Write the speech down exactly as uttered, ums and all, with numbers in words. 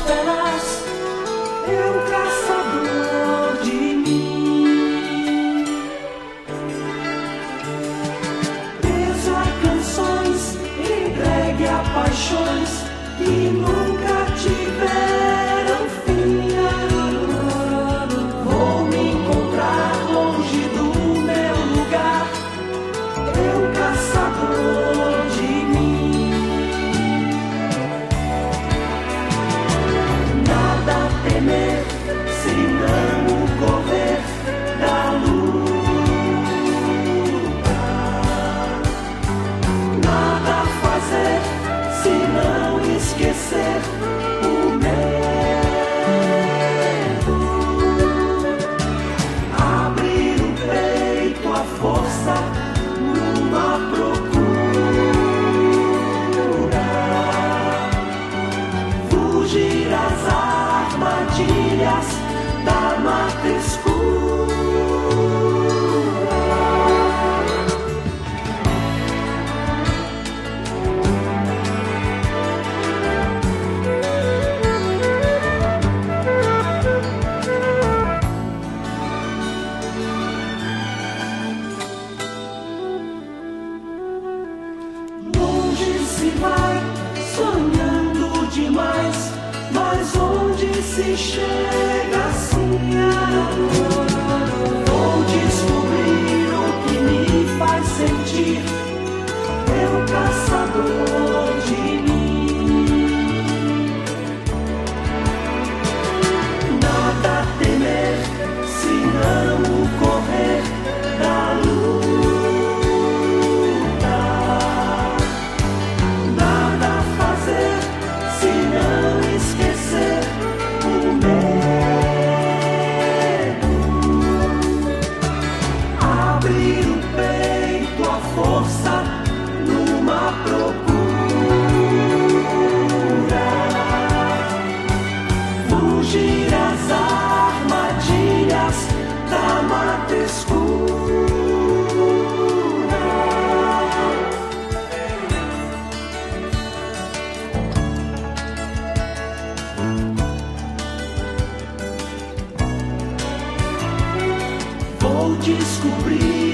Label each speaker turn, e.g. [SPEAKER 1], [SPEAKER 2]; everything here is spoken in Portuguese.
[SPEAKER 1] feras, eu caçador de mim. Preso a canções, entregue a paixões que nunca tiveram fim. Vou me encontrar longe do meu lugar, eu caçador de mim. Nada a temer, se não correr da luta. Nada a fazer, se não esquecer o medo. Abrir o peito à força numa procura. Fugir às armadilhas da mata escura. Longe se vai, sonhando demais, mas onde se chega assim? Vou descobrir o que me faz sentir, eu caçador de mim. Nada a temer, se não correr da luta. Nada a fazer, se não esquecer o medo. Abrir o peito à força numa procura. Fugir às armadilhas da mata escura. Vou descobrir